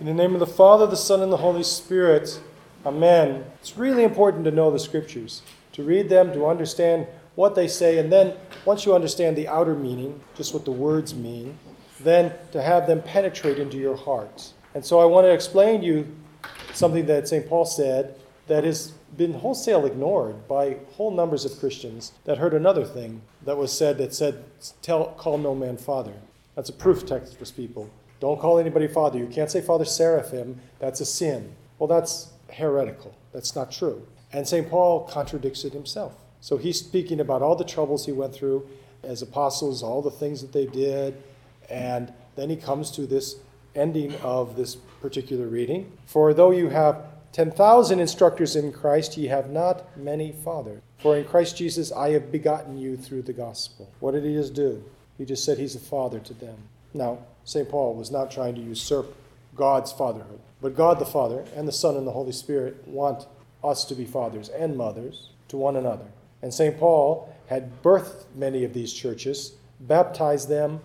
In the name of the Father, the Son, and the Holy Spirit. Amen. It's really important to know the Scriptures, to read them, to understand what they say, and then once you understand the outer meaning, just what the words mean, then to have them penetrate into your heart. And so I want to explain to you something that St. Paul said that has been wholesale ignored by whole numbers of Christians that heard another thing that was said that said, call no man father. That's a proof text for people. Don't call anybody father. You can't say Father Seraphim. That's a sin. Well, that's heretical. That's not true. And St. Paul contradicts it himself. So he's speaking about all the troubles he went through as apostles, all the things that they did, and then he comes to this ending of this particular reading. For though you have 10,000 instructors in Christ, ye have not many fathers. For in Christ Jesus I have begotten you through the gospel. What did he just do? He just said he's a father to them. Now, St. Paul was not trying to usurp God's fatherhood, but God the Father and the Son and the Holy Spirit want us to be fathers and mothers to one another. And St. Paul had birthed many of these churches, baptized them,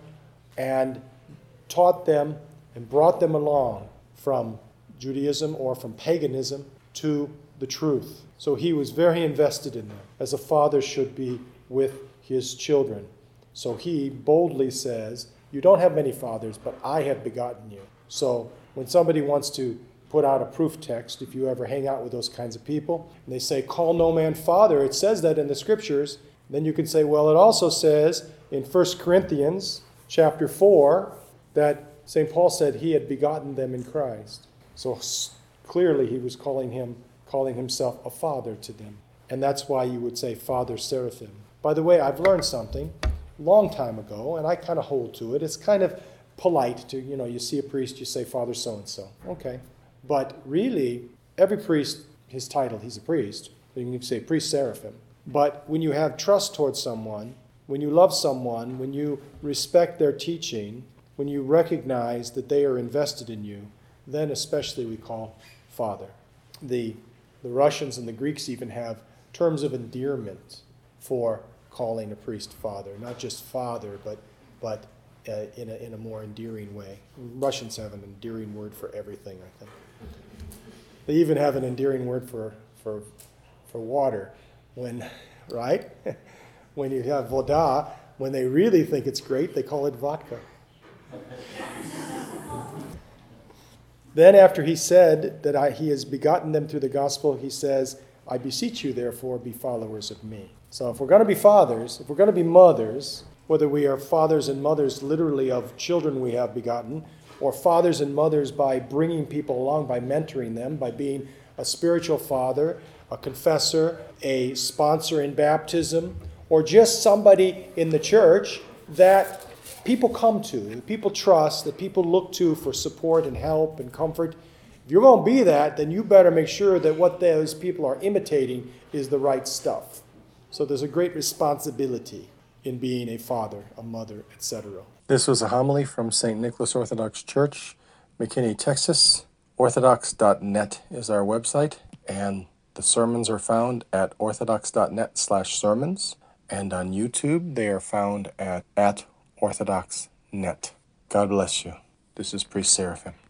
and taught them and brought them along from Judaism or from paganism to the truth. So he was very invested in them, as a father should be with his children. So he boldly says, you don't have many fathers, but I have begotten you. So when somebody wants to put out a proof text, if you ever hang out with those kinds of people, and they say, call no man father, it says that in the scriptures, then you can say, well, it also says in 1 Corinthians chapter 4 that St. Paul said he had begotten them in Christ. So clearly he was calling himself a father to them. And that's why you would say Father Seraphim. By the way, I've learned something long time ago, and I kind of hold to it. It's kind of polite to, you see a priest, you say Father so-and-so. Okay. But really, every priest, his title, he's a priest. You can say Priest Seraphim. But when you have trust towards someone, when you love someone, when you respect their teaching, when you recognize that they are invested in you, then especially we call Father. The Russians and the Greeks even have terms of endearment for calling a priest father, not just father, but in a more endearing way. Russians have an endearing word for everything, I think. They even have an endearing word for water, right? When you have voda, when they really think it's great, they call it vodka. Then after he said that he has begotten them through the gospel, he says, I beseech you, therefore, be followers of me. So if we're going to be fathers, if we're going to be mothers, whether we are fathers and mothers literally of children we have begotten, or fathers and mothers by bringing people along, by mentoring them, by being a spiritual father, a confessor, a sponsor in baptism, or just somebody in the church that people come to, that people trust, that people look to for support and help and comfort. If you're going to be that, then you better make sure that what those people are imitating is the right stuff. So there's a great responsibility in being a father, a mother, etc. This was a homily from St. Nicholas Orthodox Church, McKinney, Texas. Orthodox.net is our website, and the sermons are found at orthodox.net/sermons, and on YouTube they are found at orthodox.net. God bless you. This is Priest Seraphim.